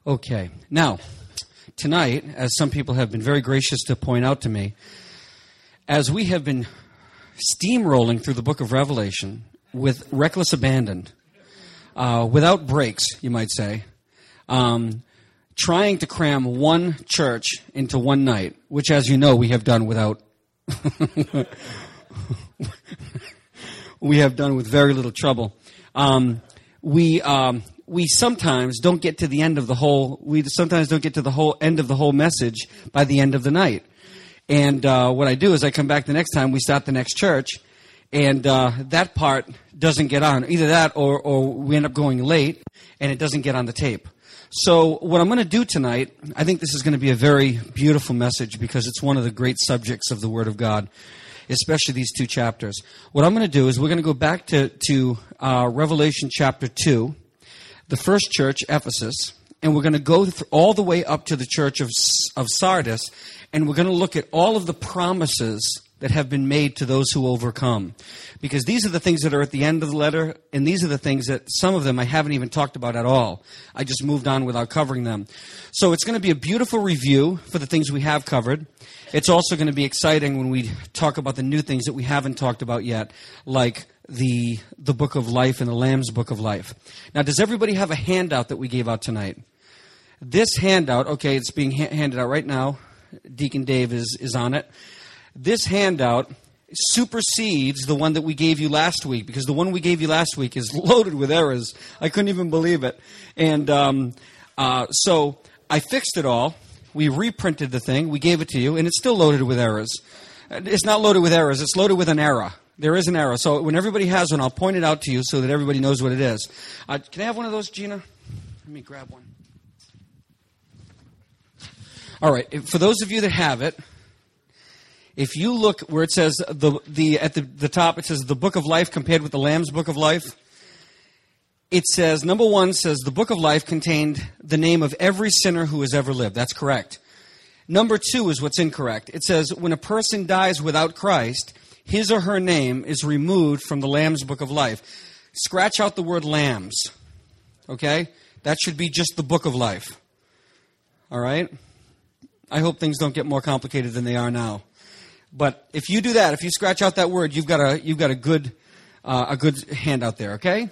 Okay. Now, tonight, as some people have been very gracious to point out to me, as we have been steamrolling through the book of Revelation with reckless abandon, without breaks, you might say, trying to cram one church into one night, which, as you know, we have done without... we have done with very little trouble. We sometimes don't get to the end of the whole. We sometimes don't get to the whole end of the whole message by the end of the night. And what I do is I come back the next time we start the next church, and that part doesn't get on. Either that, or we end up going late, and it doesn't get on the tape. So what I'm going to do tonight, I think this is going to be a very beautiful message because it's one of the great subjects of the Word of God, especially these two chapters. What I'm going to do is we're going to go back to Revelation chapter 2, the first church, Ephesus, and we're going to go all the way up to the church of Sardis, and we're going to look at all of the promises that have been made to those who overcome. Because these are the things that are at the end of the letter, and these are the things that some of them I haven't even talked about at all. I just moved on without covering them. So it's going to be a beautiful review for the things we have covered. It's also going to be exciting when we talk about the new things that we haven't talked about yet, like the Book of Life and the Lamb's Book of Life. Now, does everybody have a handout that we gave out tonight? This handout, okay, it's being handed out right now. Deacon Dave is on it. This handout supersedes the one that we gave you last week, because the one we gave you last week is loaded with errors. I couldn't even believe it. And so I fixed it all. We reprinted the thing. We gave it to you, and it's still loaded with errors. It's not loaded with errors. It's loaded with an error. There is an error. So when everybody has one, I'll point it out to you so that everybody knows what it is. Can I have one of those, Gina? Let me grab one. All right. For those of you that have it, if you look where it says at the top, it says the Book of Life compared with the Lamb's Book of Life. It says, number one says the Book of Life contained the name of every sinner who has ever lived. That's correct. Number two is what's incorrect. It says when a person dies without Christ, his or her name is removed from the Lamb's Book of Life. Scratch out the word lambs. Okay? That should be just the Book of Life. All right? I hope things don't get more complicated than they are now. But if you do that, if you scratch out that word, you've got a good handout there, okay?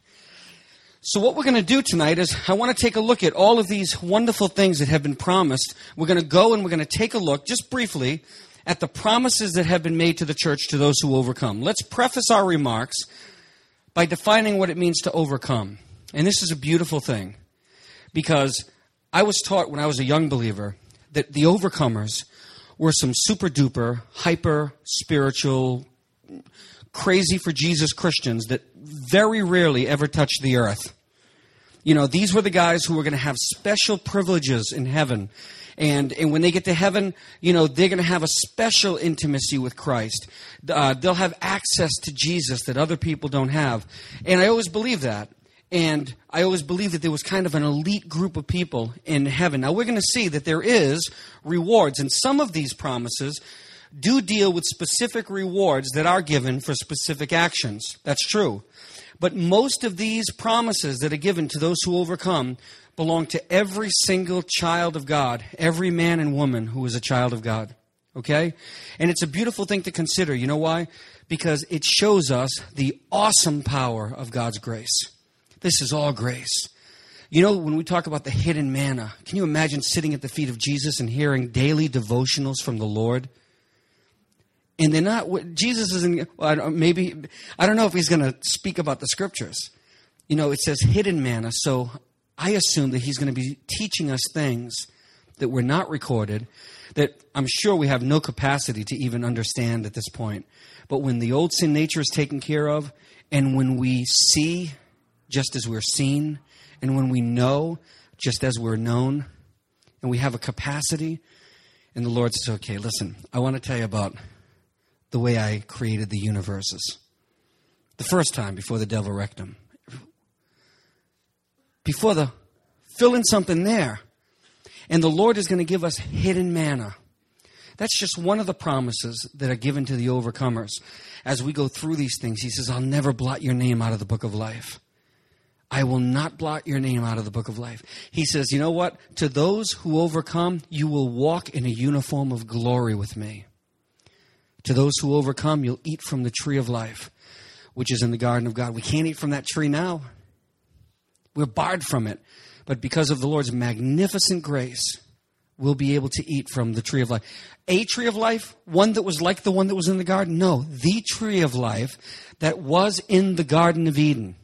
So what we're going to do tonight is I want to take a look at all of these wonderful things that have been promised. We're going to go and we're going to take a look, just briefly, at the promises that have been made to the church to those who overcome. Let's preface our remarks by defining what it means to overcome. And this is a beautiful thing, because I was taught when I was a young believer that the overcomers were some super-duper, hyper-spiritual, crazy-for-Jesus Christians that very rarely ever touched the earth. You know, these were the guys who were going to have special privileges in heaven. And when they get to heaven, you know, they're going to have a special intimacy with Christ. They'll have access to Jesus that other people don't have. And I always believed that. And I always believed that there was kind of an elite group of people in heaven. Now, we're going to see that there is rewards. And some of these promises do deal with specific rewards that are given for specific actions. That's true. But most of these promises that are given to those who overcome belong to every single child of God, every man and woman who is a child of God. Okay? And it's a beautiful thing to consider. You know why? Because it shows us the awesome power of God's grace. This is all grace. You know, when we talk about the hidden manna, can you imagine sitting at the feet of Jesus and hearing daily devotionals from the Lord? And they're not, Jesus isn't, maybe, I don't know if he's going to speak about the scriptures. You know, it says hidden manna, so I assume that he's going to be teaching us things that were not recorded, that I'm sure we have no capacity to even understand at this point. But when the old sin nature is taken care of, and when we see just as we're seen, and when we know just as we're known, and we have a capacity, and the Lord says, okay, listen, I want to tell you about the way I created the universes. The first time before the devil wrecked them. Fill in something there. And the Lord is going to give us hidden manna. That's just one of the promises that are given to the overcomers. As we go through these things, he says, I'll never blot your name out of the book of life. I will not blot your name out of the book of life. He says, you know what? To those who overcome, you will walk in a uniform of glory with me. To those who overcome, you'll eat from the tree of life, which is in the garden of God. We can't eat from that tree now. We're barred from it. But because of the Lord's magnificent grace, we'll be able to eat from the tree of life. A tree of life? One that was like the one that was in the garden? No, the tree of life that was in the Garden of Eden.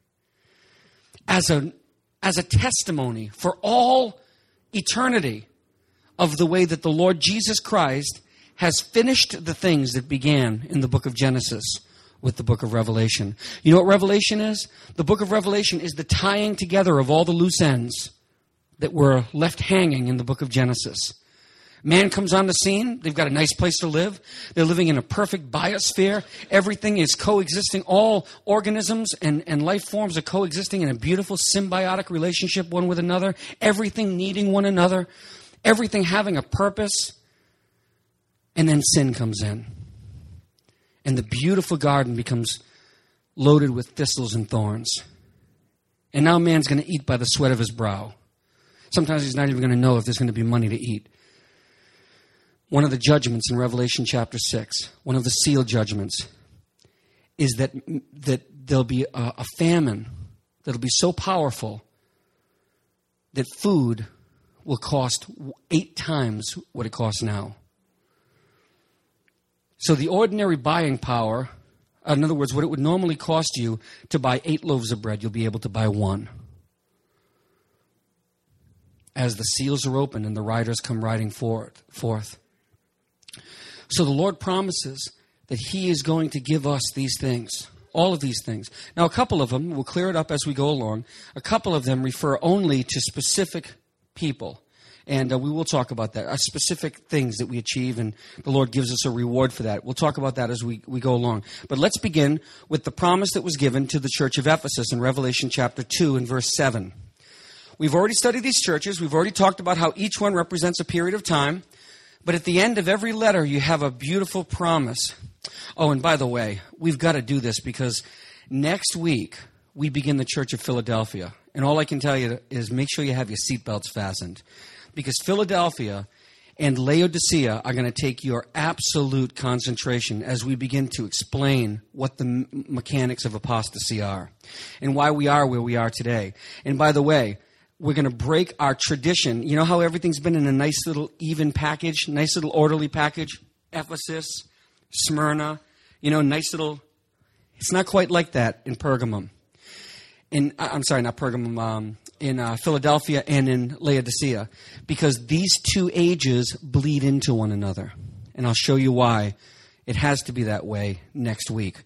As a testimony for all eternity of the way that the Lord Jesus Christ has finished the things that began in the book of Genesis with the book of Revelation. You know what Revelation is? The book of Revelation is the tying together of all the loose ends that were left hanging in the book of Genesis. Man comes on the scene. They've got a nice place to live. They're living in a perfect biosphere. Everything is coexisting. All organisms and life forms are coexisting in a beautiful symbiotic relationship one with another. Everything needing one another. Everything having a purpose. And then sin comes in. And the beautiful garden becomes loaded with thistles and thorns. And now man's going to eat by the sweat of his brow. Sometimes he's not even going to know if there's going to be money to eat. One of the judgments in Revelation chapter 6, one of the seal judgments, is that there'll be a famine that'll be so powerful that food will cost 8 times what it costs now. So the ordinary buying power, in other words, what it would normally cost you to buy 8 loaves of bread, you'll be able to buy 1. As the seals are opened and the riders come riding forth. So the Lord promises that He is going to give us these things, all of these things. Now, a couple of them, we'll clear it up as we go along, a couple of them refer only to specific people. And we will talk about that, specific things that we achieve, and the Lord gives us a reward for that. We'll talk about that as we go along. But let's begin with the promise that was given to the church of Ephesus in Revelation chapter 2 and verse 7. We've already studied these churches. We've already talked about how each one represents a period of time. But at the end of every letter, you have a beautiful promise. Oh, and by the way, we've got to do this because next week we begin the Church of Philadelphia. And all I can tell you is make sure you have your seatbelts fastened. Because Philadelphia and Laodicea are going to take your absolute concentration as we begin to explain what the mechanics of apostasy are and why we are where we are today. And by the way, we're going to break our tradition. You know how everything's been in a nice little even package, nice little orderly package? Ephesus, Smyrna, nice little... It's not quite like that in Pergamum. I'm sorry, not Pergamum, in Philadelphia and in Laodicea. Because these two ages bleed into one another. And I'll show you why it has to be that way next week.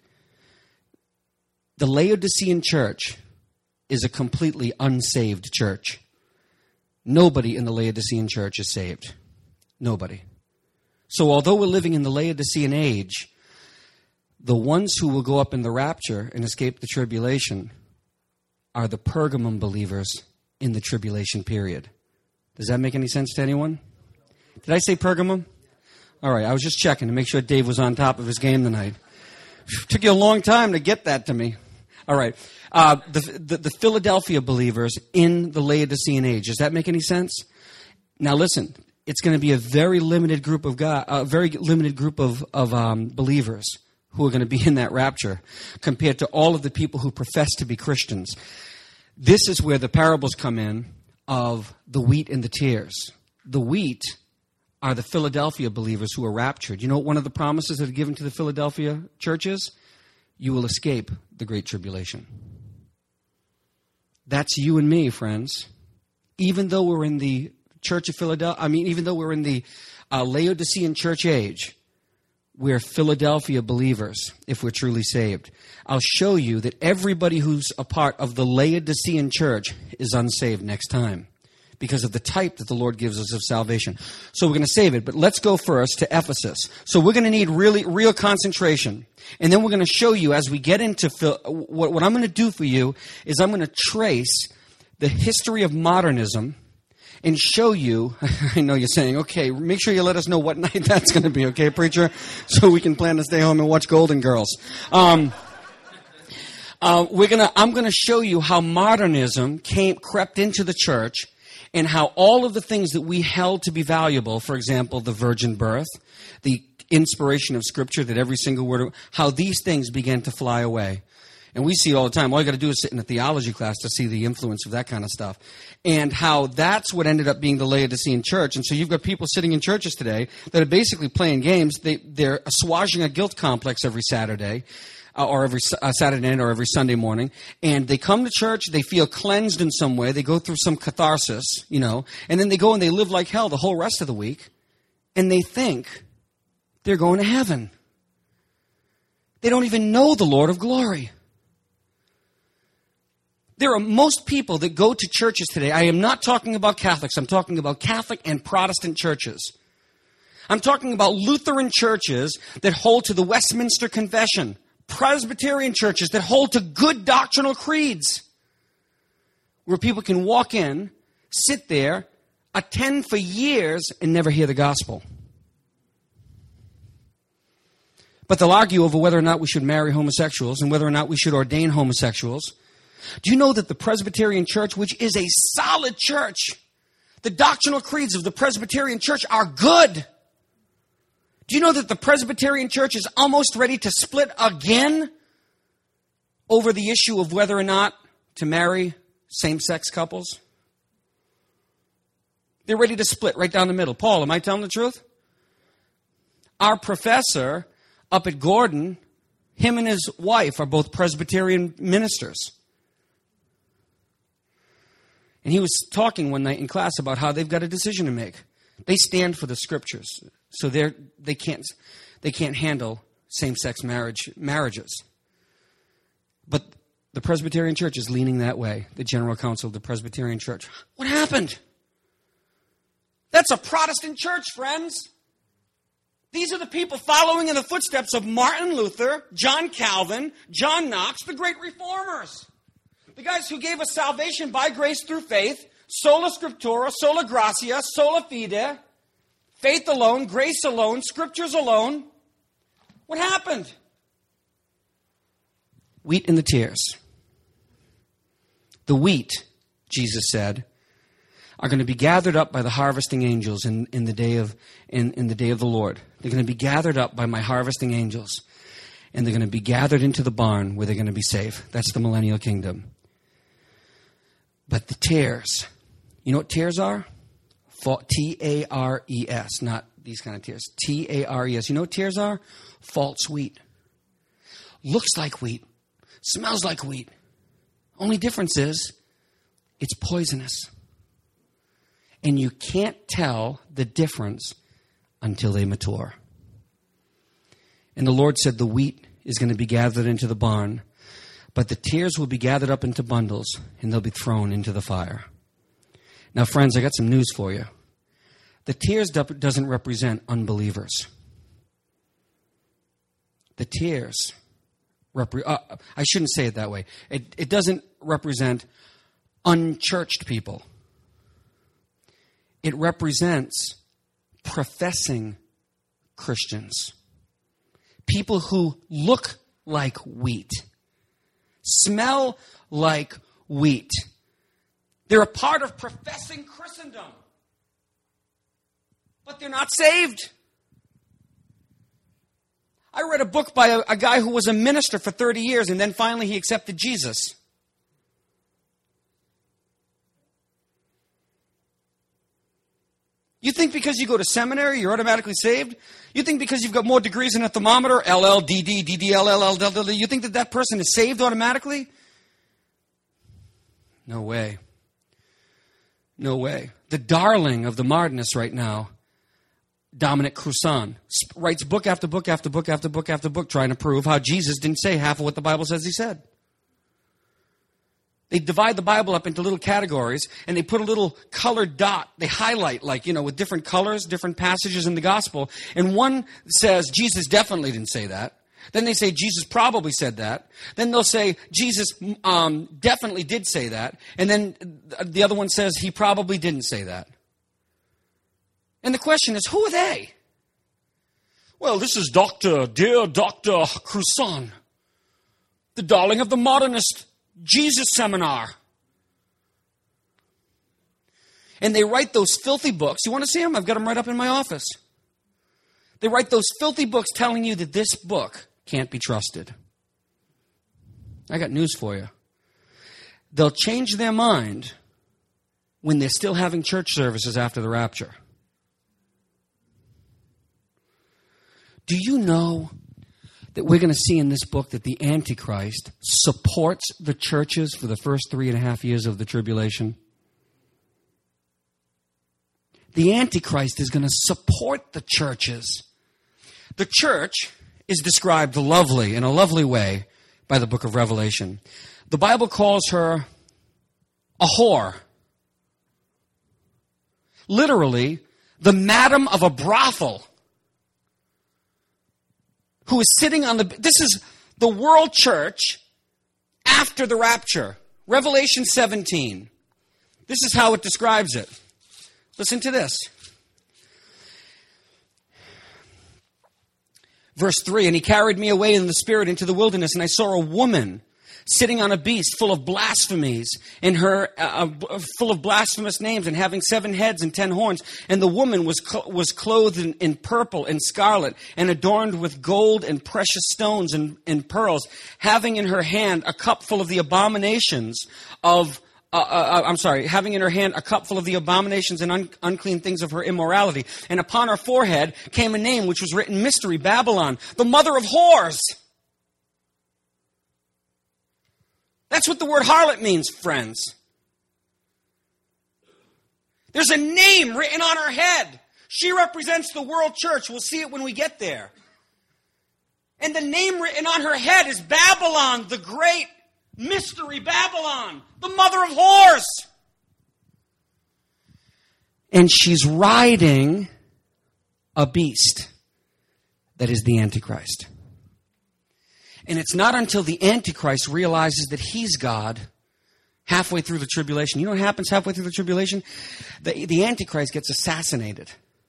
The Laodicean church is a completely unsaved church. Nobody in the Laodicean church is saved. Nobody. So although we're living in the Laodicean age, the ones who will go up in the rapture and escape the tribulation are the Pergamum believers in the tribulation period. Does that make any sense to anyone? Did I say Pergamum? All right, I was just checking to make sure Dave was on top of his game tonight. Took you a long time to get that to me. All right. The Philadelphia believers in the Laodicean age. Does that make any sense? Now listen, it's going to be a very limited group of believers who are going to be in that rapture compared to all of the people who profess to be Christians. This is where the parables come in of the wheat and the tares. The wheat are the Philadelphia believers who are raptured. You know what one of the promises that are given to the Philadelphia church is? You will escape the Great Tribulation. That's you and me, friends. Even though we're in the Church of Philadelphia, even though we're in the Laodicean church age, we're Philadelphia believers if we're truly saved. I'll show you that everybody who's a part of the Laodicean church is unsaved next time because of the type that the Lord gives us of salvation. So we're going to save it, but let's go first to Ephesus. So we're going to need real concentration. And then we're going to show you as we get into what I'm going to do for you is I'm going to trace the history of modernism and show you, I know you're saying, okay, make sure you let us know what night that's going to be, okay, preacher? So we can plan to stay home and watch Golden Girls. I'm going to show you how modernism crept into the church, and how all of the things that we held to be valuable, for example, the virgin birth, the inspiration of Scripture, that every single word, how these things began to fly away. And we see it all the time. All you got to do is sit in a theology class to see the influence of that kind of stuff. And how that's what ended up being the Laodicean church. And so you've got people sitting in churches today that are basically playing games. They're assuaging a guilt complex every Saturday, or every Saturday night, or every Sunday morning. And they come to church, they feel cleansed in some way, they go through some catharsis, and then they go and they live like hell the whole rest of the week. And they think they're going to heaven. They don't even know the Lord of glory. There are most people that go to churches today. I am not talking about Catholics. I'm talking about Catholic and Protestant churches. I'm talking about Lutheran churches that hold to the Westminster Confession. Presbyterian churches that hold to good doctrinal creeds. Where people can walk in, sit there, attend for years, and never hear the gospel. But they'll argue over whether or not we should marry homosexuals and whether or not we should ordain homosexuals. Do you know that the Presbyterian Church, which is a solid church, the doctrinal creeds of the Presbyterian Church are good? Do you know that the Presbyterian Church is almost ready to split again over the issue of whether or not to marry same-sex couples? They're ready to split right down the middle. Paul, am I telling the truth? Our professor up at Gordon, him and his wife are both Presbyterian ministers. And he was talking one night in class about how they've got a decision to make. They stand for the Scriptures, so they can't handle same-sex marriages. But the Presbyterian Church is leaning that way. The General Council of the Presbyterian Church. What happened? That's a Protestant church, friends. These are the people following in the footsteps of Martin Luther, John Calvin, John Knox, the great reformers. The guys who gave us salvation by grace through faith, sola scriptura, sola gratia, sola fide, faith alone, grace alone, Scriptures alone. What happened? Wheat and the tares. The wheat, Jesus said, are going to be gathered up by the harvesting angels in the day of the Lord. They're going to be gathered up by my harvesting angels, and they're going to be gathered into the barn where they're going to be safe. That's the millennial kingdom. But the tares, you know what tares are? T-A-R-E-S, not these kind of tares. T-A-R-E-S. You know what tares are? False wheat. Looks like wheat. Smells like wheat. Only difference is it's poisonous. And you can't tell the difference until they mature. And the Lord said the wheat is going to be gathered into the barn, but the tares will be gathered up into bundles, and they'll be thrown into the fire. Now, friends, I got some news for you. The tares doesn't represent unbelievers. The tares, I shouldn't say it that way. It doesn't represent unchurched people. It represents professing Christians. People who look like wheat. Smell like wheat. They're a part of professing Christendom. But they're not saved. I read a book by a guy who was a minister for 30 years and then finally he accepted Jesus. You think because you go to seminary, you're automatically saved? You think because you've got more degrees in a thermometer, LL-DD, DDLL, you think that person is saved automatically? No way. No way. The darling of the modernists right now, Dominic Cruzan, writes book after book after book after book after book trying to prove how Jesus didn't say half of what the Bible says he said. They divide the Bible up into little categories, and they put a little colored dot. They highlight, with different colors, different passages in the gospel. And one says, Jesus definitely didn't say that. Then they say, Jesus probably said that. Then they'll say, Jesus definitely did say that. And then the other one says, he probably didn't say that. And the question is, who are they? Well, this is dear Dr. Cruzan. the darling of the modernist Jesus seminar. And they write those filthy books. You want to see them? I've got them right up in my office. They write those filthy books telling you that this book can't be trusted. I got news for you. They'll change their mind when they're still having church services after the rapture. Do you know that we're going to see in this book that the Antichrist supports the churches for the first 3.5 years of the tribulation? The Antichrist is going to support the churches. The church is described in a lovely way by the book of Revelation. The Bible calls her a whore. Literally, the madam of a brothel who is sitting on this is the world church after the rapture. Revelation 17. This is how it describes it. Listen to this. Verse 3, and he carried me away in the spirit into the wilderness, and I saw a woman sitting on a beast full of blasphemies, in her full of blasphemous names, and having 7 heads and 10 horns. And the woman was clothed in purple and scarlet, and adorned with gold and precious stones and pearls, having in her hand a cup full of the abominations of having in her hand a cup full of the abominations and unclean things of her immorality. And upon her forehead came a name which was written, Mystery, Babylon, the mother of whores. That's what the word harlot means, friends. There's a name written on her head. She represents the world church. We'll see it when we get there. And the name written on her head is Babylon, the great. Mystery, Babylon, the mother of whores. And she's riding a beast that is the Antichrist. And it's not until the Antichrist realizes that he's God halfway through the tribulation. You know what happens halfway through the tribulation? The Antichrist gets assassinated.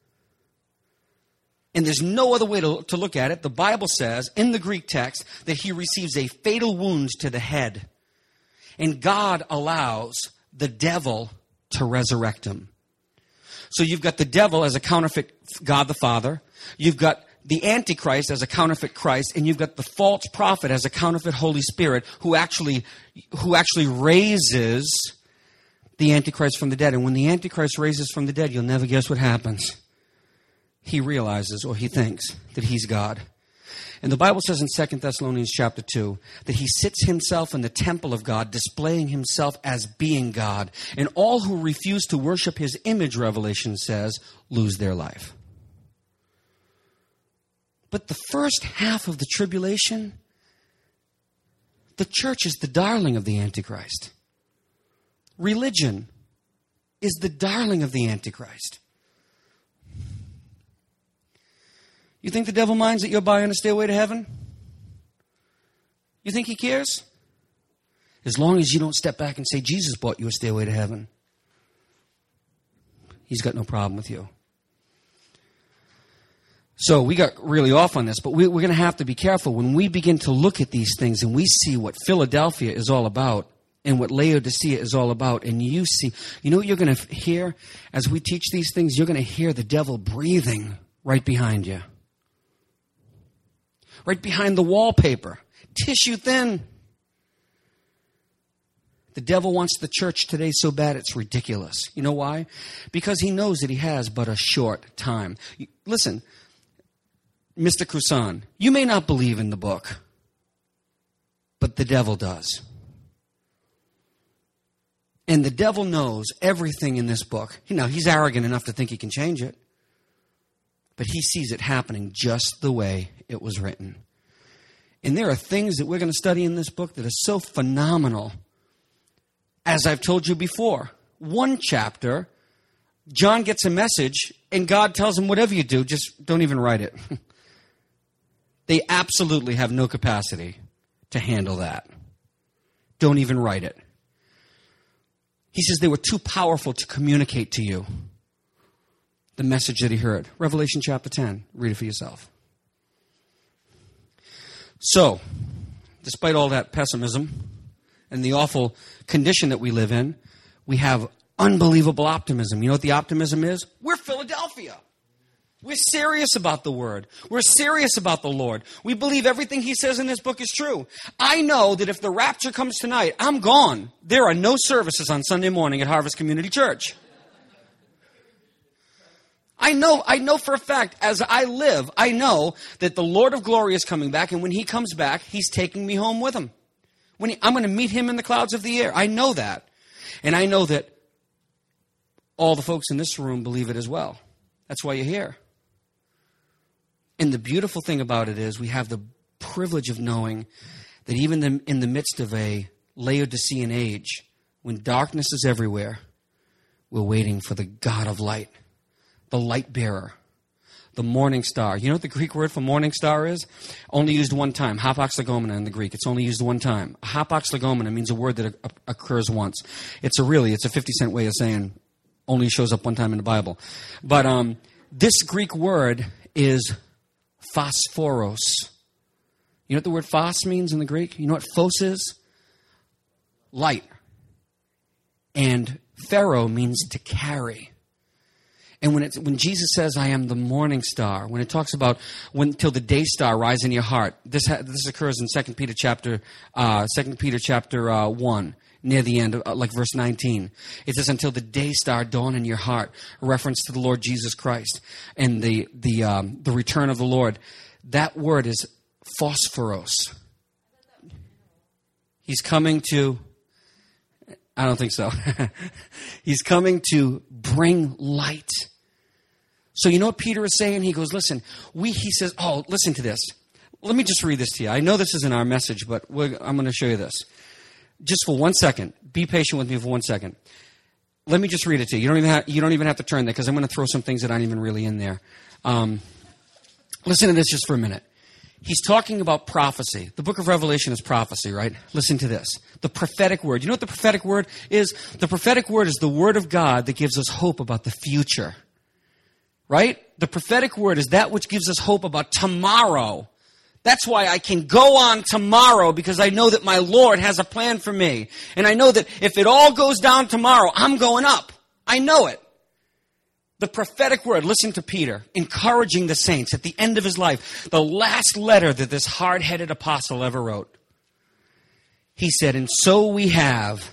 And there's no other way to look at it. The Bible says in the Greek text that he receives a fatal wound to the head. And God allows the devil to resurrect him. So you've got the devil as a counterfeit God the Father. You've got the Antichrist as a counterfeit Christ. And you've got the false prophet as a counterfeit Holy Spirit who actually raises the Antichrist from the dead. And when the Antichrist raises from the dead, you'll never guess what happens. He realizes, or he thinks, that he's God. And the Bible says in 2 Thessalonians chapter 2 that he sits himself in the temple of God, displaying himself as being God. And all who refuse to worship his image, Revelation says, lose their life. But the first half of the tribulation, the church is the darling of the Antichrist. Religion is the darling of the Antichrist. You think the devil minds that you're buying a stairway to heaven? You think he cares? As long as you don't step back and say, Jesus bought you a stairway to heaven. He's got no problem with you. So we got really off on this, but we're going to have to be careful when we begin to look at these things and we see what Philadelphia is all about and what Laodicea is all about. And you see, you know what you're going to hear as we teach these things? You're going to hear the devil breathing right behind you. Right behind the wallpaper. Tissue thin. The devil wants the church today so bad it's ridiculous. You know why? Because he knows that he has but a short time. Listen, Mr. Kusan, you may not believe in the book, but the devil does. And the devil knows everything in this book. You know, he's arrogant enough to think he can change it. But he sees it happening just the way it was written. And there are things that we're going to study in this book that are so phenomenal. As I've told you before, one chapter, John gets a message, and God tells him, whatever you do, just don't even write it. They absolutely have no capacity to handle that. Don't even write it. He says they were too powerful to communicate to you the message that he heard. Revelation chapter 10. Read it for yourself. So, despite all that pessimism and the awful condition that we live in, we have unbelievable optimism. You know what the optimism is? We're Philadelphia. We're serious about the Word. We're serious about the Lord. We believe everything He says in this book is true. I know that if the rapture comes tonight, I'm gone. There are no services on Sunday morning at Harvest Community Church. I know for a fact, as I live, I know that the Lord of glory is coming back, and when He comes back, He's taking me home with Him. I'm going to meet Him in the clouds of the air. I know that. And I know that all the folks in this room believe it as well. That's why you're here. And the beautiful thing about it is we have the privilege of knowing that even in the midst of a Laodicean age, when darkness is everywhere, we're waiting for the God of light, the light bearer, the morning star. You know what the Greek word for morning star is? Only used one time. Hapax legomena in the Greek. It's only used one time. Hapax legomena means a word that occurs once. It's a 50-cent way of saying only shows up one time in the Bible. But this Greek word is phosphoros. You know what the word phos means in the Greek? You know what phos is? Light. And pharo means to carry. And when Jesus says, I am the morning star, when it talks about till the day star rise in your heart, this occurs in 2 Peter chapter 1, near the end, like verse 19. It says, until the day star dawn in your heart, a reference to the Lord Jesus Christ and the return of the Lord. That word is phosphoros. He's coming to, I don't think so. He's coming to bring light. So you know what Peter is saying? He goes, listen, he says, listen to this. Let me just read this to you. I know this isn't our message, but I'm going to show you this. Just for 1 second. Be patient with me for 1 second. Let me just read it to you. You don't even have to turn there because I'm going to throw some things that aren't even really in there. Listen to this just for a minute. He's talking about prophecy. The book of Revelation is prophecy, right? Listen to this. The prophetic word. You know what the prophetic word is? The prophetic word is the word of God that gives us hope about the future. Right? The prophetic word is that which gives us hope about tomorrow. That's why I can go on tomorrow, because I know that my Lord has a plan for me. And I know that if it all goes down tomorrow, I'm going up. I know it. The prophetic word, listen to Peter, encouraging the saints at the end of his life, the last letter that this hard-headed apostle ever wrote. He said, and so we have.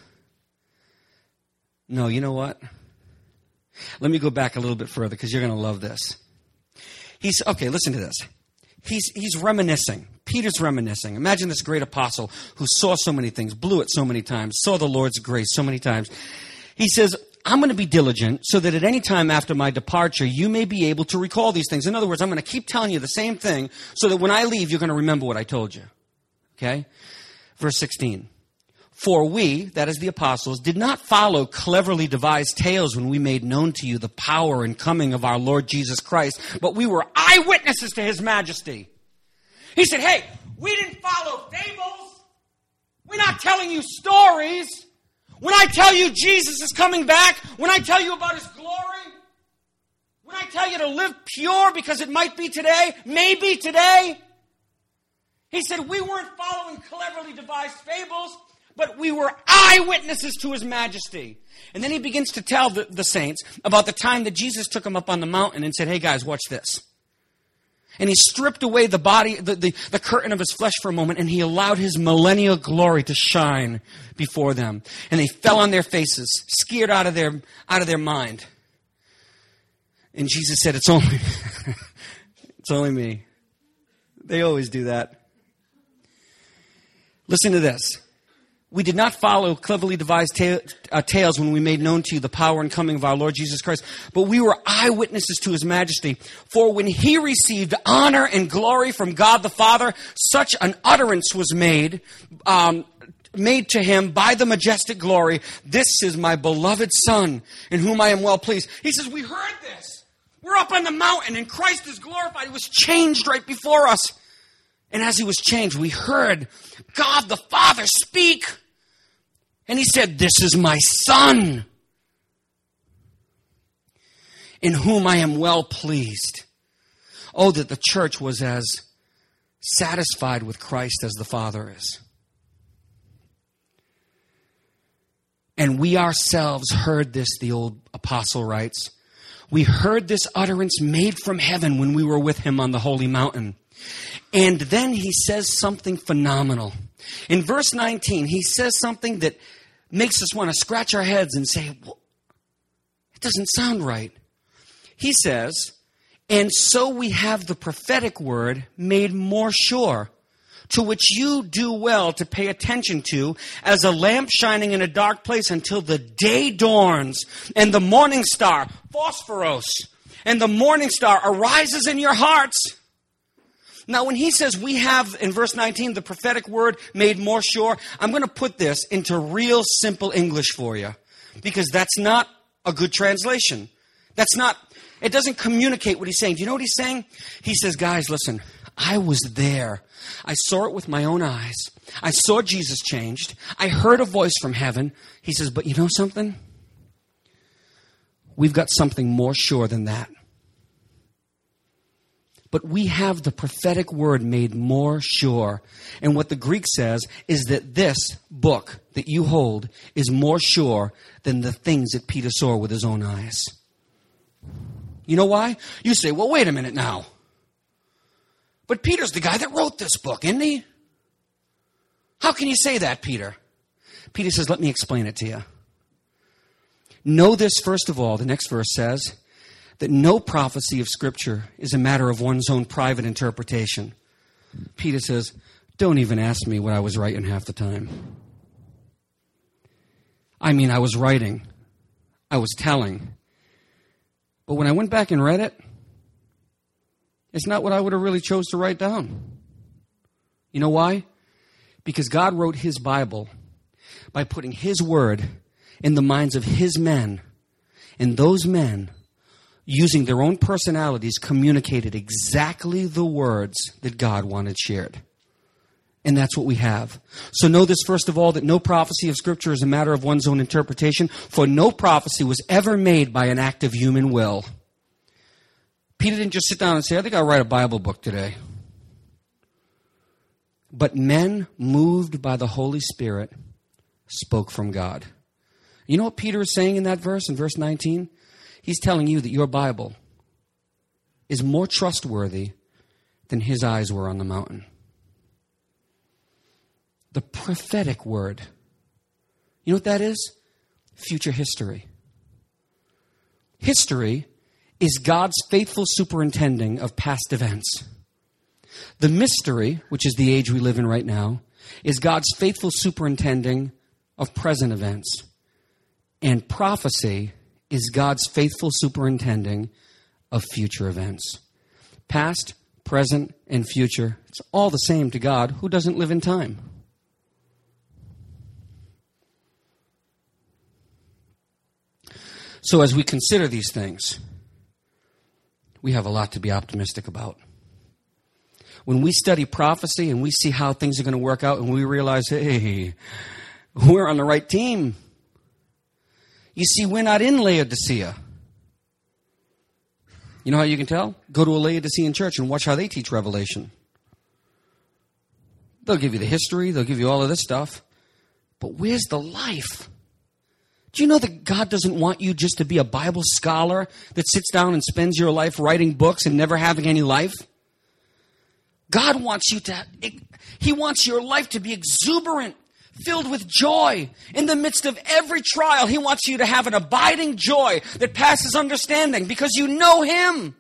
No, you know what? Let me go back a little bit further because you're going to love this. Listen to this. He's reminiscing. Peter's reminiscing. Imagine this great apostle who saw so many things, blew it so many times, saw the Lord's grace so many times. He says, I'm going to be diligent so that at any time after my departure, you may be able to recall these things. In other words, I'm going to keep telling you the same thing so that when I leave, you're going to remember what I told you. Okay? Verse 16. For we, that is the apostles, did not follow cleverly devised tales when we made known to you the power and coming of our Lord Jesus Christ, but we were eyewitnesses to His majesty. He said, hey, we didn't follow fables. We're not telling you stories. When I tell you Jesus is coming back, when I tell you about His glory, when I tell you to live pure because it might be today, maybe today, He said we weren't following cleverly devised fables, but we were eyewitnesses to His majesty. And then He begins to tell the saints about the time that Jesus took them up on the mountain and said, hey guys, watch this. And He stripped away the body, the curtain of His flesh for a moment, and He allowed His millennial glory to shine before them. And they fell on their faces, scared out of their mind. And Jesus said, it's only me. They always do that. Listen to this. We did not follow cleverly devised tales when we made known to you the power and coming of our Lord Jesus Christ, but we were eyewitnesses to His majesty. For when He received honor and glory from God the Father, such an utterance was made to Him by the majestic glory, this is my beloved Son, in whom I am well pleased. He says, we heard this. We're up on the mountain, and Christ is glorified. He was changed right before us. And as He was changed, we heard God the Father speak. And He said, this is my Son, in whom I am well pleased. Oh, that the church was as satisfied with Christ as the Father is. And we ourselves heard this, the old apostle writes. We heard this utterance made from heaven when we were with him on the holy mountain. And then he says something phenomenal. In verse 19, he says something that makes us want to scratch our heads and say, well, it doesn't sound right. He says, and so we have the prophetic word made more sure, to which you do well to pay attention to, as a lamp shining in a dark place until the day dawns and the morning star, phosphoros, and the morning star arises in your hearts. Now, when he says we have, in verse 19, the prophetic word made more sure, I'm going to put this into real simple English for you, because that's not a good translation. It doesn't communicate what he's saying. Do you know what he's saying? He says, guys, listen, I was there. I saw it with my own eyes. I saw Jesus changed. I heard a voice from heaven. He says, but you know something? We've got something more sure than that. But we have the prophetic word made more sure. And what the Greek says is that this book that you hold is more sure than the things that Peter saw with his own eyes. You know why? You say, well, wait a minute now. But Peter's the guy that wrote this book, isn't he? How can you say that, Peter? Peter says, let me explain it to you. Know this, first of all, the next verse says, that no prophecy of Scripture is a matter of one's own private interpretation. Peter says, don't even ask me what I was writing half the time. I mean, I was writing. I was telling. But when I went back and read it, it's not what I would have really chose to write down. You know why? Because God wrote his Bible by putting his word in the minds of his men. And those men, using their own personalities, communicated exactly the words that God wanted shared. And that's what we have. So know this, first of all, that no prophecy of Scripture is a matter of one's own interpretation, for no prophecy was ever made by an act of human will. Peter didn't just sit down and say, I think I'll write a Bible book today. But men, moved by the Holy Spirit, spoke from God. You know what Peter is saying in that verse, in verse 19? He's telling you that your Bible is more trustworthy than his eyes were on the mountain. The prophetic word. You know what that is? Future history. History is God's faithful superintending of past events. The mystery, which is the age we live in right now, is God's faithful superintending of present events. And prophecy is God's faithful superintending of future events. Past, present, and future, it's all the same to God, who doesn't live in time. So as we consider these things, we have a lot to be optimistic about. When we study prophecy and we see how things are going to work out and we realize, hey, we're on the right team. You see, we're not in Laodicea. You know how you can tell? Go to a Laodicean church and watch how they teach Revelation. They'll give you the history. They'll give you all of this stuff. But where's the life? Do you know that God doesn't want you just to be a Bible scholar that sits down and spends your life writing books and never having any life? God wants He wants your life to be exuberant, filled with joy. In the midst of every trial, He wants you to have an abiding joy that passes understanding because you know Him.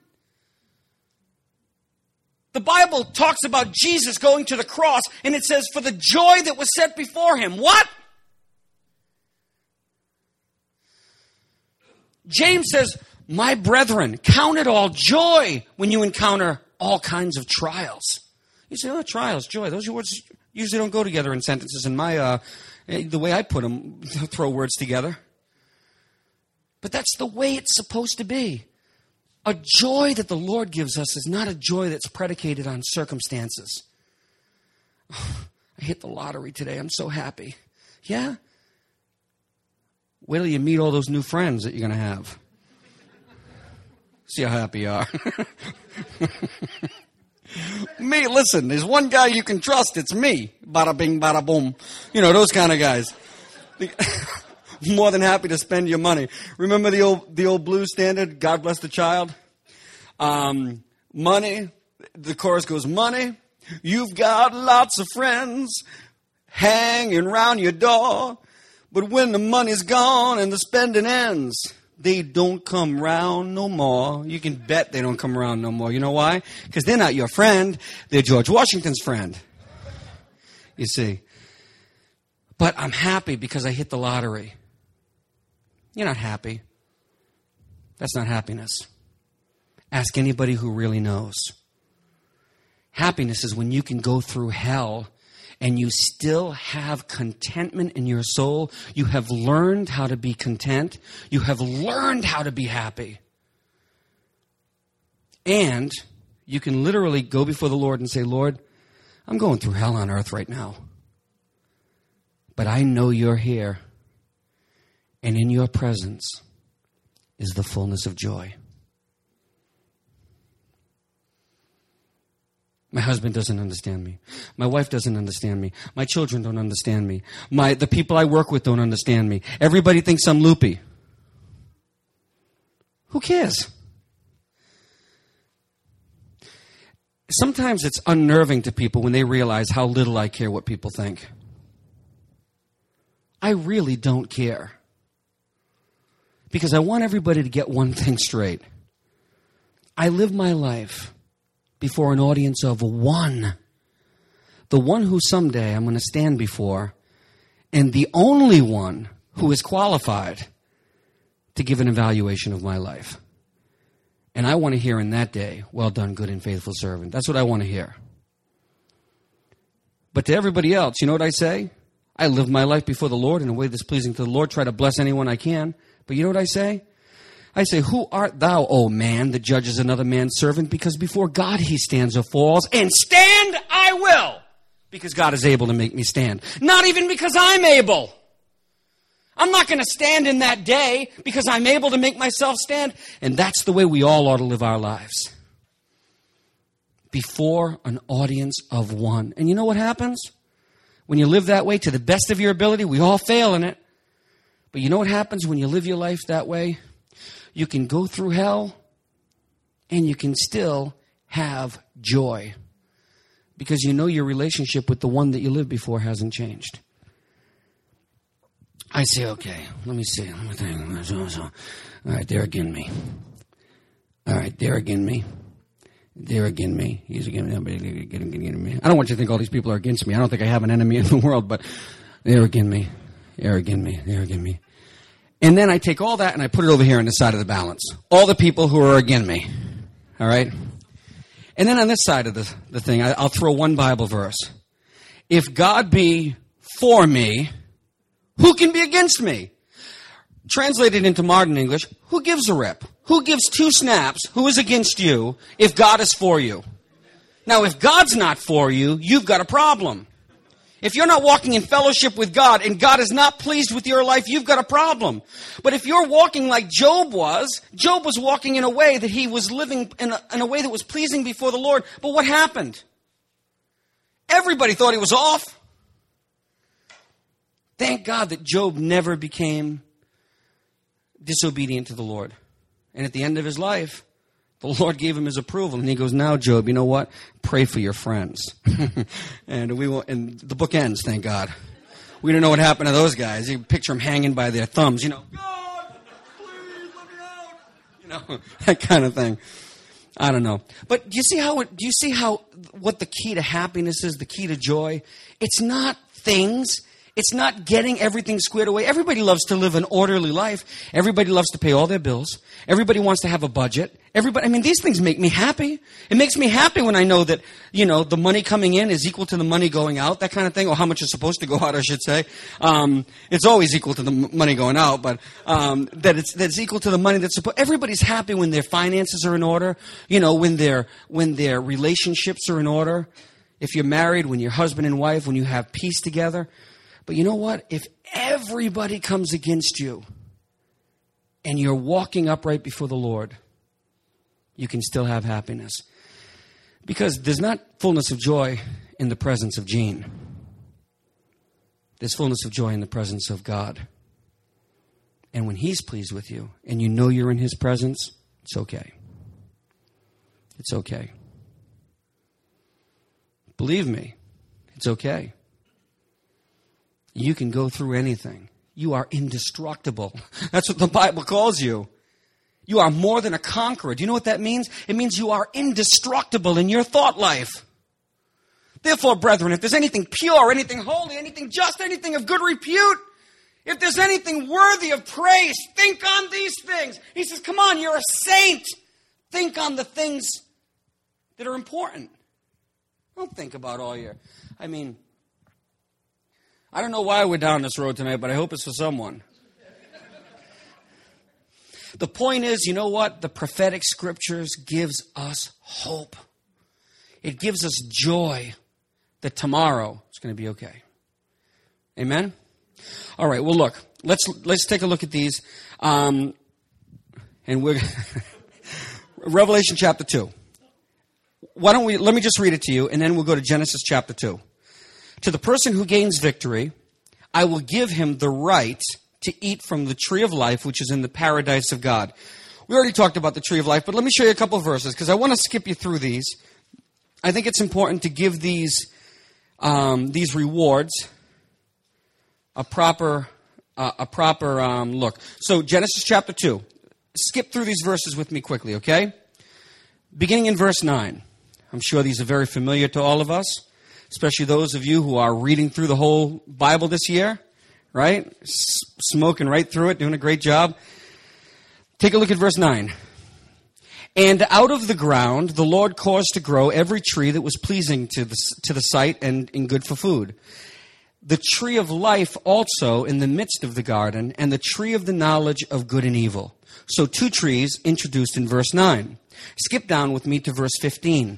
The Bible talks about Jesus going to the cross, and it says, for the joy that was set before Him. What? James says, my brethren, count it all joy when you encounter all kinds of trials. You say, oh, trials, joy. Those words usually don't go together in sentences in my, the way I put them, throw words together. But that's the way it's supposed to be. A joy that the Lord gives us is not a joy that's predicated on circumstances. Oh, I hit the lottery today. I'm so happy. Yeah? Wait till you meet all those new friends that you're going to have. See how happy you are. Me, listen, there's one guy you can trust. It's me. Bada bing, bada boom. You know, those kind of guys. More than happy to spend your money. Remember the old blues standard, God Bless the Child? Money. The chorus goes, money. You've got lots of friends hanging around your door. But when the money's gone and the spending ends, they don't come round no more. You can bet they don't come around no more. You know why? Because they're not your friend. They're George Washington's friend. You see. But I'm happy because I hit the lottery. You're not happy. That's not happiness. Ask anybody who really knows. Happiness is when you can go through hell and you still have contentment in your soul. You have learned how to be content. You have learned how to be happy. And you can literally go before the Lord and say, Lord, I'm going through hell on earth right now. But I know you're here. And in your presence is the fullness of joy. My husband doesn't understand me. My wife doesn't understand me. My children don't understand me. The people I work with don't understand me. Everybody thinks I'm loopy. Who cares? Sometimes it's unnerving to people when they realize how little I care what people think. I really don't care. Because I want everybody to get one thing straight. I live my life before an audience of one. The one who someday I'm going to stand before, and the only one who is qualified to give an evaluation of my life. And I want to hear in that day, well done, good and faithful servant. That's what I want to hear. But to everybody else, you know what I say? I live my life before the Lord in a way that's pleasing to the Lord, try to bless anyone I can. But you know what I say? I say, who art thou, O man, that judges another man's servant? Because before God he stands or falls, and stand I will, because God is able to make me stand. Not even because I'm able. I'm not going to stand in that day because I'm able to make myself stand. And that's the way we all ought to live our lives. Before an audience of one. And you know what happens? When you live that way to the best of your ability, we all fail in it. But you know what happens when you live your life that way? You can go through hell and you can still have joy. Because you know your relationship with the one that you lived before hasn't changed. I say, okay, let me see. Let me think. All right, there again me. All right, there again me. There again me. He's again me. I don't want you to think all these people are against me. I don't think I have an enemy in the world, but there again me. There again me. There again me. And then I take all that and I put it over here on this side of the balance. All the people who are against me. All right? And then on this side of the thing, I'll throw one Bible verse. If God be for me, who can be against me? Translated into modern English, who gives a rip? Who gives two snaps? Who is against you if God is for you? Now, if God's not for you, you've got a problem. If you're not walking in fellowship with God and God is not pleased with your life, you've got a problem. But if you're walking like Job was walking in a way that he was living in a way that was pleasing before the Lord. But what happened? Everybody thought he was off. Thank God that Job never became disobedient to the Lord. And at the end of his life, the Lord gave him his approval. And he goes, now, Job, you know what? Pray for your friends. And the book ends, thank God. We don't know what happened to those guys. You picture them hanging by their thumbs, God, please let me out. That kind of thing. I don't know. But do you see how what the key to happiness is, the key to joy? It's not things. It's not getting everything squared away. Everybody loves to live an orderly life. Everybody loves to pay all their bills. Everybody wants to have a budget. These things make me happy. It makes me happy when I know that, the money coming in is equal to the money going out, that kind of thing, or how much is supposed to go out, I should say. It's always equal to the money going out, but that it's equal to the money that's supposed. Everybody's happy when their finances are in order, when their relationships are in order. If you're married, when you're husband and wife, when you have peace together. But you know what? If everybody comes against you and you're walking upright before the Lord, you can still have happiness. Because there's not fullness of joy in the presence of Gene. There's fullness of joy in the presence of God. And when He's pleased with you, and you know you're in His presence, it's okay. It's okay. Believe me, it's okay. You can go through anything. You are indestructible. That's what the Bible calls you. You are more than a conqueror. Do you know what that means? It means you are indestructible in your thought life. Therefore, brethren, if there's anything pure, anything holy, anything just, anything of good repute, if there's anything worthy of praise, think on these things. He says, come on, you're a saint. Think on the things that are important. Don't think about all your... I don't know why we're down this road tonight, but I hope it's for someone. The point is, you know what? The prophetic scriptures gives us hope. It gives us joy that tomorrow it's going to be okay. Amen? All right, well, look. Let's take a look at these. And we're... Revelation chapter 2. Let me just read it to you, and then we'll go to Genesis chapter 2. To the person who gains victory, I will give him the right to eat from the tree of life, which is in the paradise of God. We already talked about the tree of life, but let me show you a couple of verses, because I want to skip you through these. I think it's important to give these rewards a proper look. So Genesis chapter 2. Skip through these verses with me quickly, okay? Beginning in verse 9. I'm sure these are very familiar to all of us, especially those of you who are reading through the whole Bible this year, right? Smoking right through it, doing a great job. Take a look at verse 9. And out of the ground the Lord caused to grow every tree that was pleasing to the sight and good for food. The tree of life also in the midst of the garden, and the tree of the knowledge of good and evil. So 2 trees introduced in verse 9. Skip down with me to verse 15.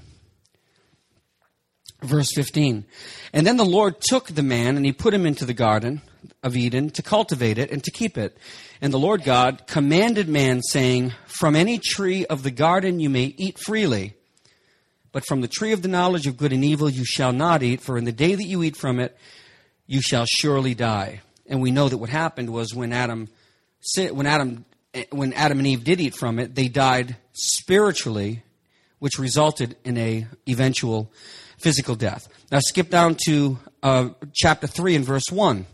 Verse 15. And then the Lord took the man and He put him into the garden of Eden to cultivate it and to keep it. And the Lord God commanded man, saying, from any tree of the garden you may eat freely, but from the tree of the knowledge of good and evil you shall not eat, for in the day that you eat from it you shall surely die. And we know that what happened was when Adam and Eve did eat from it, they died spiritually, which resulted in a eventual physical death. Now skip down to chapter 3 and verse 1.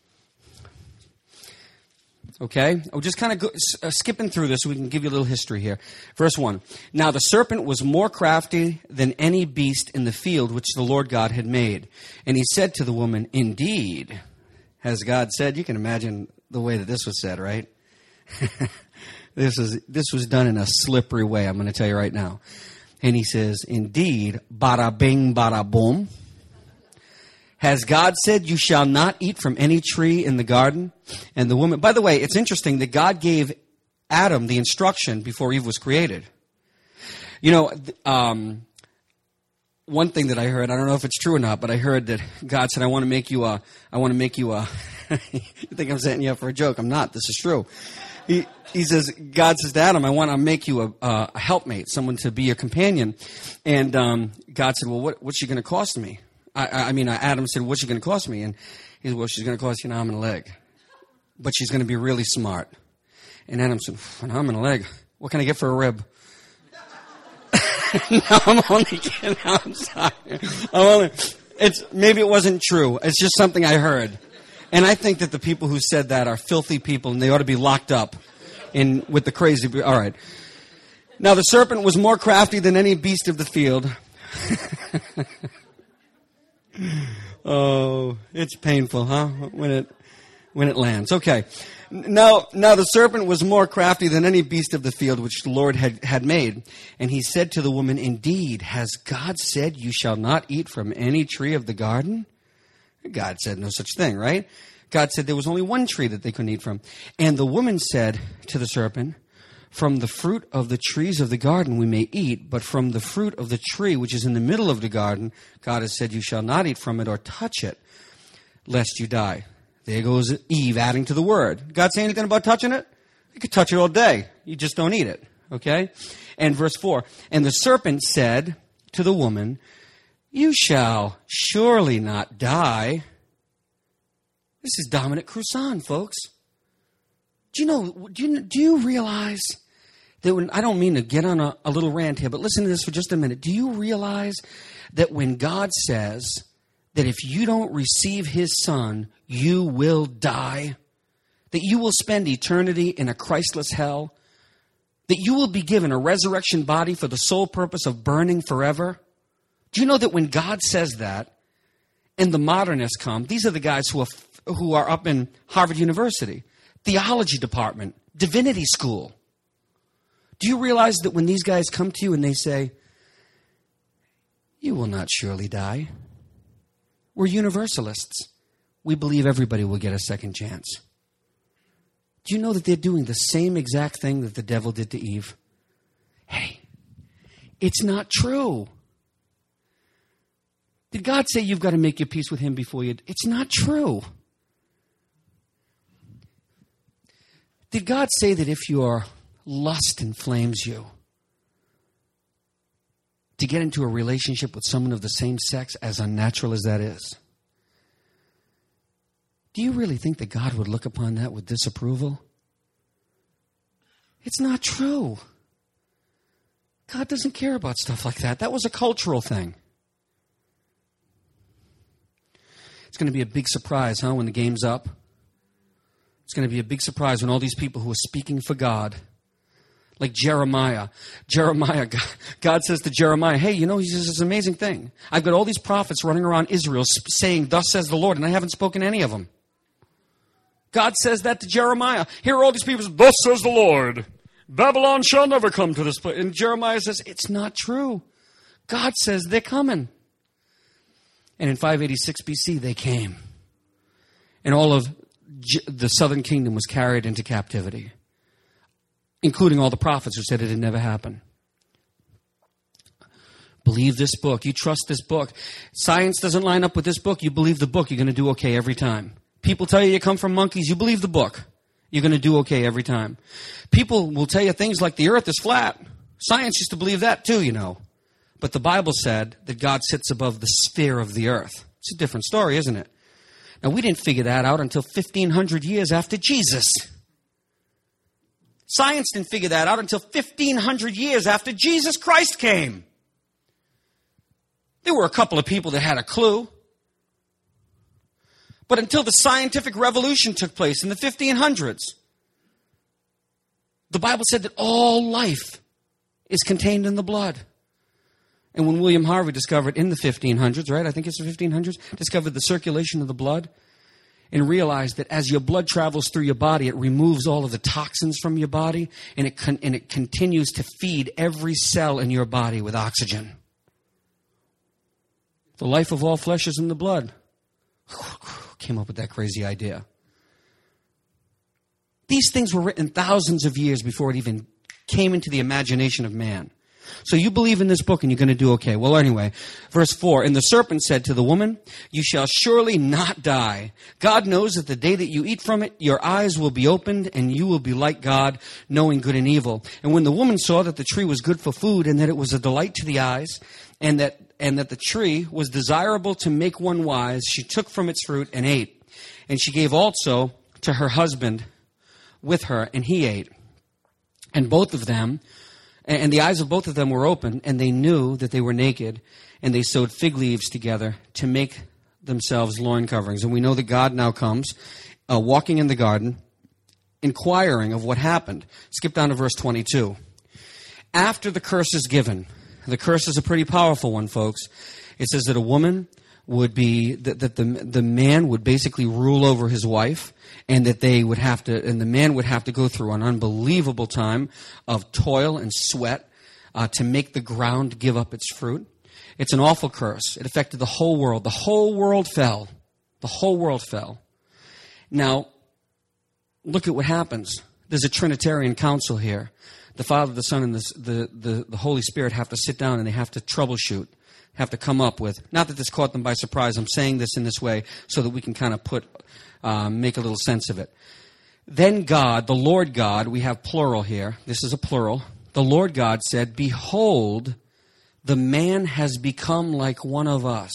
Okay? I'll just kind of skipping through this so we can give you a little history here. Verse 1. Now the serpent was more crafty than any beast in the field which the Lord God had made. And he said to the woman, indeed, has God said? You can imagine the way that this was said, right? This was done in a slippery way, I'm going to tell you right now. And he says, indeed, bada bing, bada boom. Has God said you shall not eat from any tree in the garden? And the woman, by the way, it's interesting that God gave Adam the instruction before Eve was created. You know, one thing that I heard, I don't know if it's true or not, but I heard that God said, I want to make you a, you think I'm setting you up for a joke. I'm not. This is true. He says, God says to Adam, I want to make you a helpmate, someone to be your companion. And God said, well, what's she going to cost me? Adam said, what's she going to cost me? And he said, well, she's going to cost you an arm and a leg. But she's going to be really smart. And Adam said, an arm and a leg? What can I get for a rib? No, I'm only kidding. I'm sorry. Maybe it wasn't true. It's just something I heard. And I think that the people who said that are filthy people, and they ought to be locked up with the crazy. All right. Now the serpent was more crafty than any beast of the field. Oh, it's painful, huh? When it lands. Okay. Now the serpent was more crafty than any beast of the field which the Lord had made. And he said to the woman, indeed, has God said you shall not eat from any tree of the garden? God said no such thing, right? God said there was only one tree that they couldn't eat from. And the woman said to the serpent, from the fruit of the trees of the garden we may eat, but from the fruit of the tree which is in the middle of the garden, God has said you shall not eat from it or touch it, lest you die. There goes Eve adding to the word. God say anything about touching it? You could touch it all day. You just don't eat it. Okay? And verse 4. And the serpent said to the woman, you shall surely not die. This is Dominic Cruzan, folks. Do you realize that when, I don't mean to get on a little rant here, but listen to this for just a minute. Do you realize that when God says that if you don't receive his son, you will die, that you will spend eternity in a Christless hell, that you will be given a resurrection body for the sole purpose of burning forever? Do you know that when God says that, and the modernists come, these are the guys who are up in Harvard University, theology department, divinity school. Do you realize that when these guys come to you and they say, you will not surely die? We're universalists. We believe everybody will get a second chance. Do you know that they're doing the same exact thing that the devil did to Eve? Hey, it's not true. Did God say you've got to make your peace with him before you? It's not true. Did God say that if your lust inflames you to get into a relationship with someone of the same sex, as unnatural as that is, do you really think that God would look upon that with disapproval? It's not true. God doesn't care about stuff like that. That was a cultural thing. It's going to be a big surprise, when the game's up. It's going to be a big surprise when all these people who are speaking for God, like Jeremiah, God says to Jeremiah, hey, he says this amazing thing. I've got all these prophets running around Israel saying, thus says the Lord, and I haven't spoken any of them. God says that to Jeremiah. Here are all these people saying, thus says the Lord. Babylon shall never come to this place. And Jeremiah says, it's not true. God says they're coming. And in 586 BC, they came. And all of the southern kingdom was carried into captivity, including all the prophets who said it had never happened. Believe this book. You trust this book. Science doesn't line up with this book. You believe the book. You're going to do okay every time. People tell you come from monkeys. You believe the book. You're going to do okay every time. People will tell you things like the earth is flat. Science used to believe that too, But the Bible said that God sits above the sphere of the earth. It's a different story, isn't it? Now, we didn't figure that out until 1,500 years after Jesus. Science didn't figure that out until 1,500 years after Jesus Christ came. There were a couple of people that had a clue. But until the scientific revolution took place in the 1500s, the Bible said that all life is contained in the blood. And when William Harvey discovered in the 1500s, right, I think it's the 1500s, discovered the circulation of the blood and realized that as your blood travels through your body, it removes all of the toxins from your body and it continues to feed every cell in your body with oxygen. The life of all flesh is in the blood. Came up with that crazy idea. These things were written thousands of years before it even came into the imagination of man. So you believe in this book and you're going to do okay. Well, anyway, verse 4, and the serpent said to the woman, you shall surely not die. God knows that the day that you eat from it, your eyes will be opened and you will be like God, knowing good and evil. And when the woman saw that the tree was good for food and that it was a delight to the eyes and that the tree was desirable to make one wise, she took from its fruit and ate. And she gave also to her husband with her, and he ate. And both of them, and the eyes of both of them were open, and they knew that they were naked, and they sewed fig leaves together to make themselves loin coverings. And we know that God now comes, walking in the garden, inquiring of what happened. Skip down to verse 22. After the curse is given, the curse is a pretty powerful one, folks. It says that a woman would be, that the man would basically rule over his wife, and that they would have to, and the man would have to go through an unbelievable time of toil and sweat to make the ground give up its fruit. It's an awful curse. It affected the whole world. The whole world fell. The whole world fell. Now, look at what happens. There's a Trinitarian council here. The Father, the Son, and the Holy Spirit have to sit down and they have to troubleshoot, have to come up with, not that this caught them by surprise, I'm saying this in this way so that we can kind of make a little sense of it. Then God, the Lord God, we have plural here, this is a plural, the Lord God said, behold, the man has become like one of us,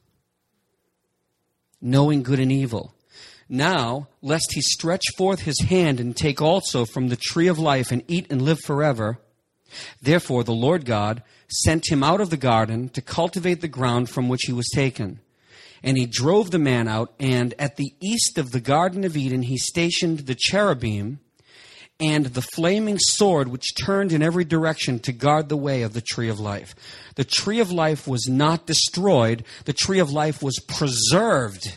knowing good and evil. Now, lest he stretch forth his hand and take also from the tree of life and eat and live forever. Therefore, the Lord God sent him out of the garden to cultivate the ground from which he was taken. And he drove the man out, and at the east of the Garden of Eden he stationed the cherubim and the flaming sword which turned in every direction to guard the way of the tree of life. The tree of life was not destroyed. The tree of life was preserved.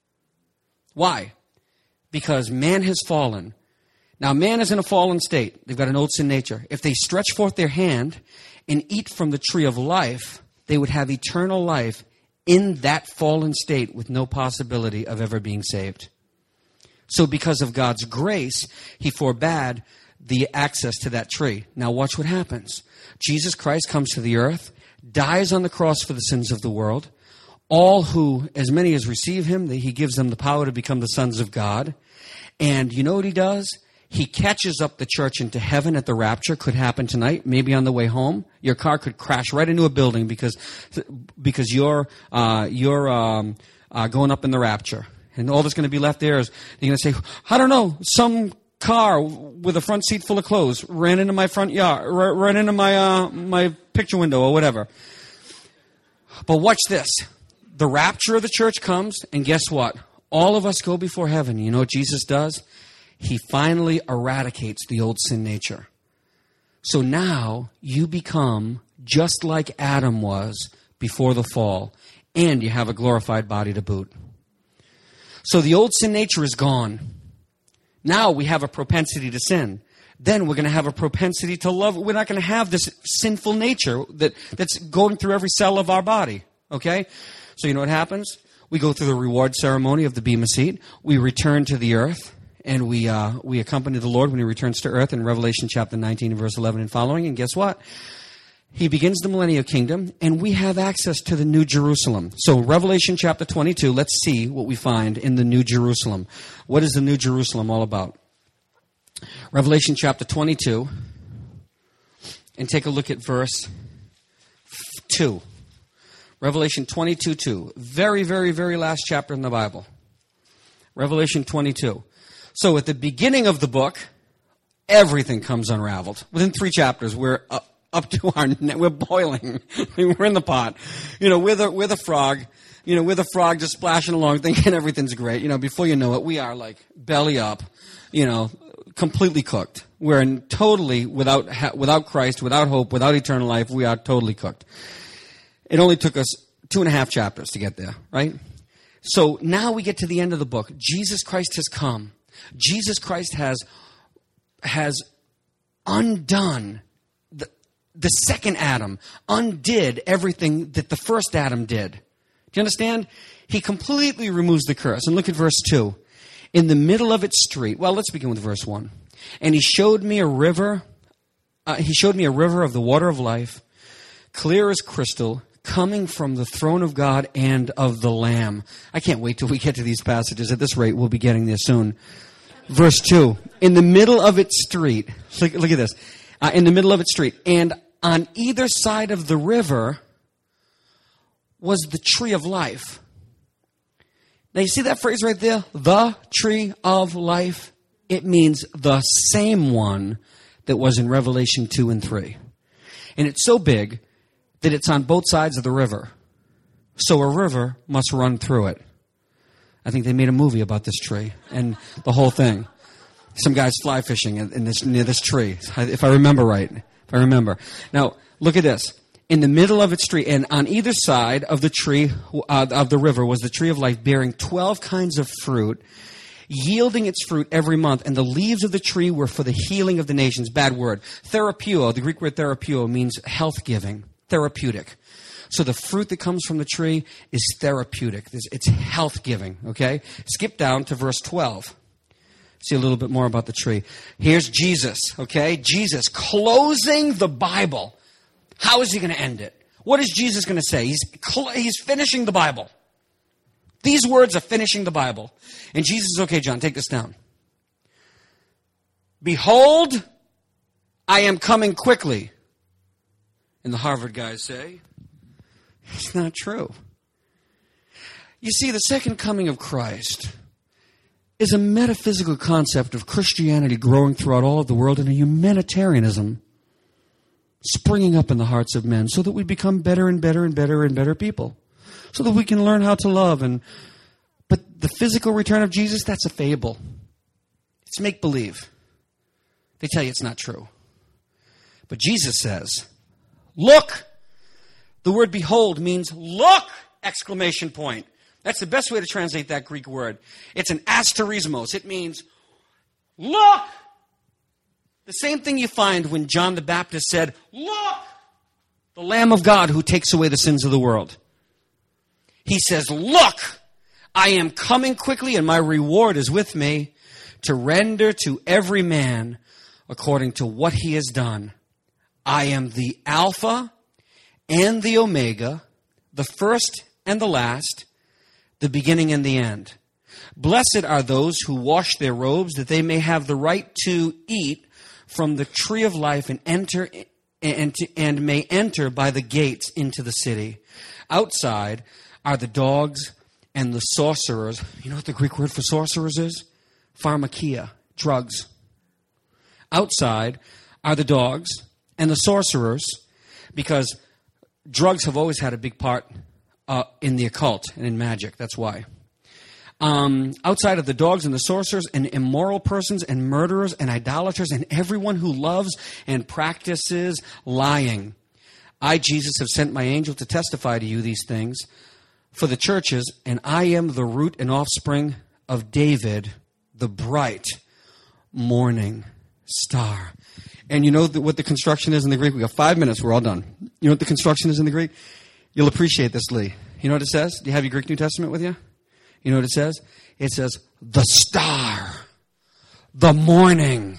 Why? Because man has fallen. Now, man is in a fallen state. They've got an old sin nature. If they stretch forth their hand and eat from the tree of life, they would have eternal life in that fallen state with no possibility of ever being saved. So because of God's grace, he forbade the access to that tree. Now watch what happens. Jesus Christ comes to the earth, dies on the cross for the sins of the world. All who, as many as receive him, he gives them the power to become the sons of God. And you know what he does? He catches up the church into heaven at the rapture. Could happen tonight, maybe on the way home. Your car could crash right into a building because you're going up in the rapture. And all that's going to be left there is you're going to say, I don't know, some car with a front seat full of clothes ran into my front yard, ran into my picture window or whatever. But watch this. The rapture of the church comes, and guess what? All of us go before heaven. You know what Jesus does? He finally eradicates the old sin nature. So now you become just like Adam was before the fall, and you have a glorified body to boot. So the old sin nature is gone. Now we have a propensity to sin. Then we're going to have a propensity to love. We're not going to have this sinful nature that's going through every cell of our body. Okay? So you know what happens? We go through the reward ceremony of the Bema Seat. We return to the earth, and we accompany the Lord when he returns to earth in Revelation chapter 19 and verse 11 and following. And guess what? He begins the millennial kingdom, and we have access to the New Jerusalem. So Revelation chapter 22, let's see what we find in the New Jerusalem. What is the New Jerusalem all about? Revelation chapter 22, and take a look at verse 2. Revelation 22:2. Very, very, very last chapter in the Bible. Revelation 22. So at the beginning of the book, everything comes unraveled. Within 3 chapters, we're up to our neck. We're boiling. We're in the pot. You know, we're the frog. You know, we're the frog just splashing along, thinking everything's great. You know, before you know it, we are like belly up. You know, completely cooked. We're totally without Christ, without hope, without eternal life. We are totally cooked. It only took us 2.5 chapters to get there, right? So now we get to the end of the book. Jesus Christ has come. Jesus Christ has undone the second Adam, undid everything that the first Adam did. Do you understand? He completely removes the curse. And look at verse 2. In the middle of its street. Well, let's begin with verse 1. And he showed me a river. He showed me a river of the water of life, clear as crystal, coming from the throne of God and of the Lamb. I can't wait till we get to these passages. At this rate, we'll be getting there soon. Verse 2. In the middle of its street. Look at this. In the middle of its street. And on either side of the river was the tree of life. Now you see that phrase right there? The tree of life. It means the same one that was in Revelation 2 and 3. And it's so big that it's on both sides of the river. So a river must run through it. I think they made a movie about this tree and the whole thing. Some guys fly fishing near this tree, if I remember right. If I remember. Now, look at this. In the middle of its tree, and on either side of the tree, of the river, was the tree of life, bearing 12 kinds of fruit, yielding its fruit every month. And the leaves of the tree were for the healing of the nations. Bad word. Therapeuo, the Greek word therapeuo, means health-giving, therapeutic. So the fruit that comes from the tree is therapeutic. It's health-giving, okay? Skip down to verse 12. See a little bit more about the tree. Here's Jesus, okay? Jesus closing the Bible. How is he going to end it? What is Jesus going to say? He's finishing the Bible. These words are finishing the Bible. And Jesus is, okay, John, take this down. Behold, I am coming quickly. And the Harvard guys say, it's not true. You see, the second coming of Christ is a metaphysical concept of Christianity growing throughout all of the world and a humanitarianism springing up in the hearts of men so that we become better and better and better and better people. So that we can learn how to love. But the physical return of Jesus, that's a fable. It's make-believe. They tell you it's not true. But Jesus says, look. The word behold means look! Exclamation point. That's the best way to translate that Greek word. It's an asterismos. It means look! The same thing you find when John the Baptist said, look! The Lamb of God who takes away the sins of the world. He says, look! I am coming quickly and my reward is with me to render to every man according to what he has done. I am the Alpha and the Omega, the first and the last, the beginning and the end. Blessed are those who wash their robes, that they may have the right to eat from the tree of life and enter and may enter by the gates into the city. Outside are the dogs and the sorcerers. You know what the Greek word for sorcerers is? Pharmakia, drugs. Outside are the dogs and the sorcerers, because drugs have always had a big part in the occult and in magic. That's why. Outside of the dogs and the sorcerers and immoral persons and murderers and idolaters and everyone who loves and practices lying. I, Jesus, have sent my angel to testify to you these things for the churches, and I am the root and offspring of David, the bright morning star. And you know what the construction is in the Greek? We got 5 minutes. We're all done. You know what the construction is in the Greek? You'll appreciate this, Lee. You know what it says? Do you have your Greek New Testament with you? You know what it says? It says, the star, the morning,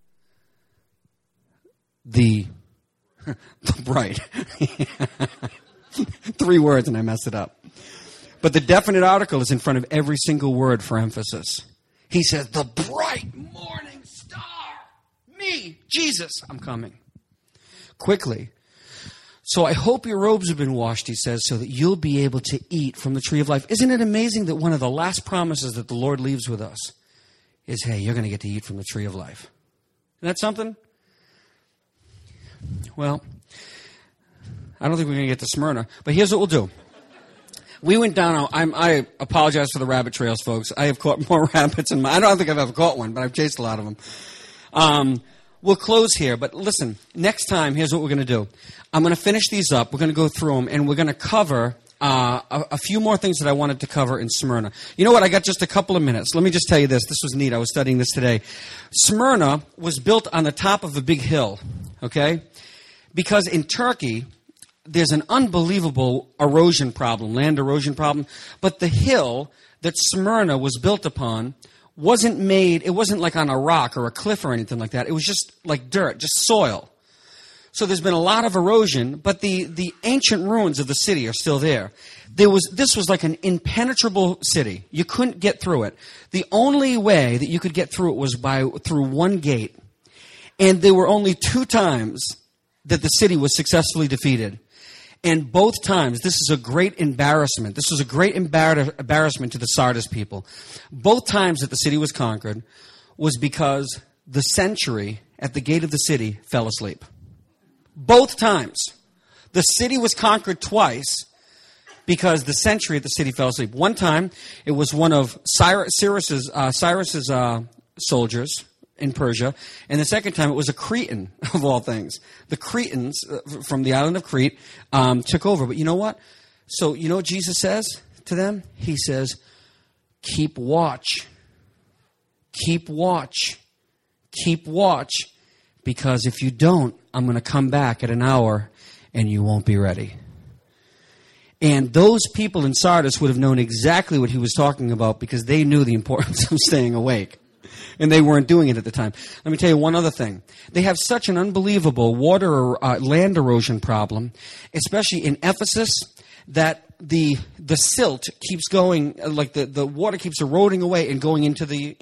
the bright. 3 words and I messed it up. But the definite article is in front of every single word for emphasis. He says, the bright morning star. Me, Jesus, I'm coming. Quickly. So I hope your robes have been washed, he says, so that you'll be able to eat from the tree of life. Isn't it amazing that one of the last promises that the Lord leaves with us is, hey, you're going to get to eat from the tree of life. Isn't that something? Well, I don't think we're going to get to Smyrna, but here's what we'll do. We went down, I apologize for the rabbit trails, folks. I have caught more rabbits in I don't think I've ever caught one, but I've chased a lot of them. We'll close here, but listen, next time, here's what we're going to do. I'm going to finish these up. We're going to go through them, and we're going to cover a few more things that I wanted to cover in Smyrna. You know what? I got just a couple of minutes. Let me just tell you this. This was neat. I was studying this today. Smyrna was built on the top of a big hill, okay? Because in Turkey, there's an unbelievable erosion problem, land erosion problem, but the hill that Smyrna was built upon wasn't made, it wasn't like on a rock or a cliff or anything like that. It was just like dirt, just soil. So there's been a lot of erosion, but the ancient ruins of the city are still there. This was like an impenetrable city. You couldn't get through it. The only way that you could get through it was through one gate. And there were only 2 times that the city was successfully defeated. And both times, this is a great embarrassment. This was a great embarrassment to the Sardis people. Both times that the city was conquered was because the sentry at the gate of the city fell asleep. Both times. The city was conquered twice because the sentry at the city fell asleep. One time, it was one of Cyrus's soldiers in Persia, and the second time it was a Cretan, of all things. The Cretans from the island of Crete took over. But you know what? So you know what Jesus says to them? He says, keep watch. Keep watch. Keep watch. Because if you don't, I'm going to come back at an hour and you won't be ready. And those people in Sardis would have known exactly what he was talking about because they knew the importance of staying awake. And they weren't doing it at the time. Let me tell you one other thing. They have such an unbelievable land erosion problem, especially in Ephesus, that the silt keeps going, like the water keeps eroding away and going into the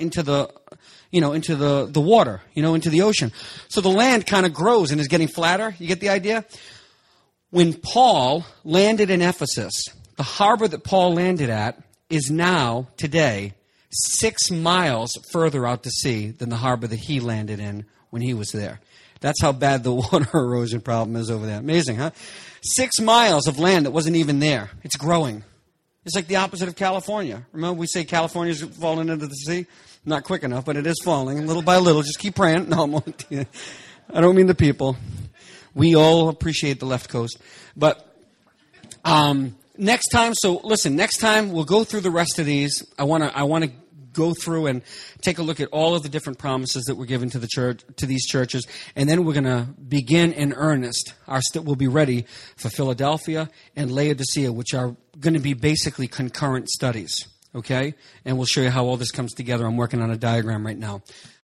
water, into the ocean. So the land kind of grows and is getting flatter. You get the idea? When Paul landed in Ephesus, the harbor that Paul landed at is now, today, 6 miles further out to sea than the harbor that he landed in when he was there. That's how bad the water erosion problem is over there. Amazing, huh? 6 miles of land that wasn't even there. It's growing. It's like the opposite of California. Remember we say California's falling into the sea? Not quick enough, but it is falling, little by little. Just keep praying. No, I don't mean the people. We all appreciate the left coast. But next time, next time we'll go through the rest of these. I want to go through and take a look at all of the different promises that were given to the church, to these churches, and then we're going to begin in earnest. We'll be ready for Philadelphia and Laodicea, which are going to be basically concurrent studies. Okay? And we'll show you how all this comes together. I'm working on a diagram right now.